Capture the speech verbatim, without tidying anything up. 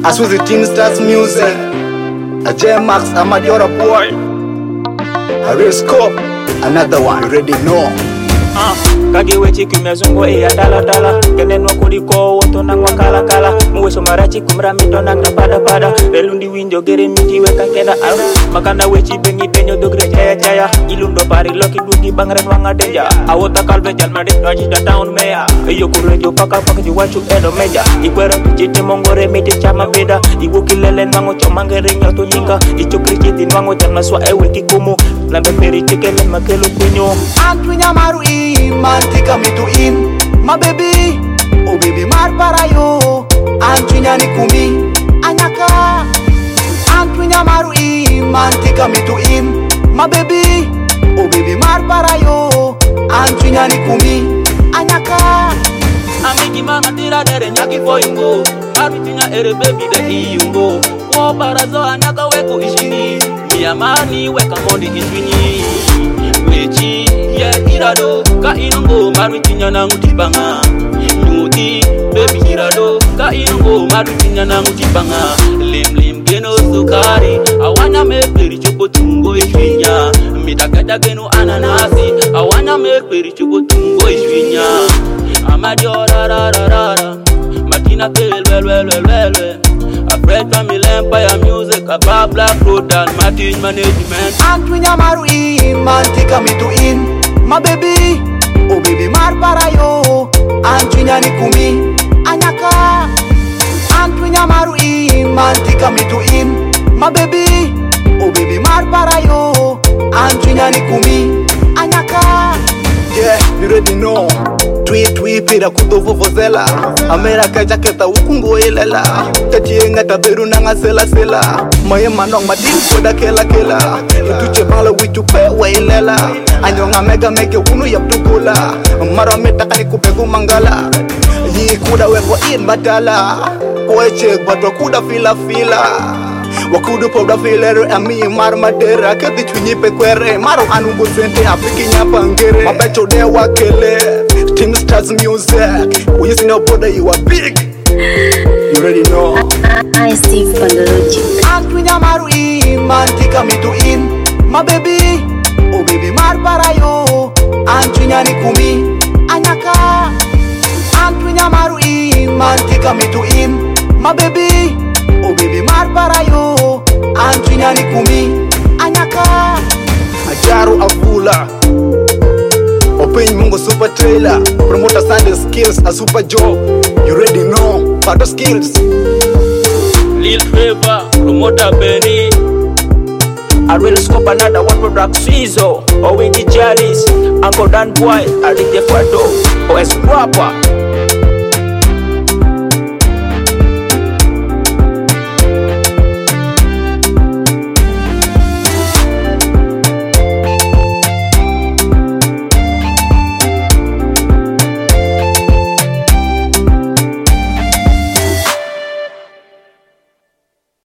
As with the Team Stars music, a J Max, a Majora boy, a real scope, another one, you already know. Ah, kage wechi kimezungu iya dala dala. Kenenwa kuliko woto nangwa kala kala. Mweso marachi kumra mito nangna pada pada. Relundi winjo gere miti weka kenda ala. Makanda wechi bengi denyo dogre jaya jaya. Ilundo pari loki dugi bangren wanga deja. Awota kalbe jalmade doji da town meya. Iyo kurejo paka paka juwachu edo meja. Ikwero pichite mongore miti chama beda. Iwo kilele nango chomangere nyoto nyinga. Icho krichiti nango janma swa ewe kikumu. Lambe meri chekele makelu kunyo. Antwinya maru mantika me to in, my baby, oh baby mar para yo, Antwinya ni kumi, anyaka, Antwinya maru in, mantika me to in, my baby, oh baby mar para yo, Antwinya ni kumi, anyaka. Amiki manga tira dere nyaki for ingo, Antwinya ere baby de iyungo, wo para zo anyaka weko ishini, miyamani weka mondi ishwini, wechi. Yeah, irado, ka inongo maru tinya na ngutibanga. Nyuti, baby irado, ka inongo maru tinya na ngutibanga. Lim lim geno sukari, awana me peri chuko tungo ishwinya. Mitakata geno ananasi, awana me peri chuko tungo ishwinya. Amadio ra ra ra ra ra, Martina kel well well well well well. A bread from the Empire music, a bar black road and Martin management. Antwinya maru in, mantika me to in. My baby, oh baby mar para yo, Antwinya ni kumi, anyaka, Antwinya maru in, mantika me to in. My baby, oh baby mar para yo, Antwinya ni kumi, anyaka. Yeah, you already know. Tweet tweet pira kutovo vozela. Amera kaja keta ukungo elela. Tajienga taberu nanga sela sela. Moye manong madin koda kela kela. Ituche bala wichu pe welela. Anyonga mega meke unu yap tukula. Maro meta kani kupegu mangala. Yi kuda weko in batala. Poeche batwa kuda fila fila. Wakudu powda filere ami mar madera. Kedi chwinyi pe kwere. Maro anugo sente apiki nyapa ngere. Mabecho de wakele. Team Stars music. When you see no border, you are big. You already know. I Steve Pandology. Antwinya maru in, mantika me to in. My baby, oh baby mar para yo, Antwinya ni kumi, anyaka. Antwinya maru in, mantika me to in. My baby, oh baby mar para yo, Antwinya ni kumi, anyaka. Ajaru avula. Open Mungo super trailer, promoter Sunday skills, a super job. You already know, Pato skills. Lil Favor, promoter Benny. I will scope another one product Fizo. Owenji Chalice, Uncle Dan Boy, Adike Fato, O S Proper.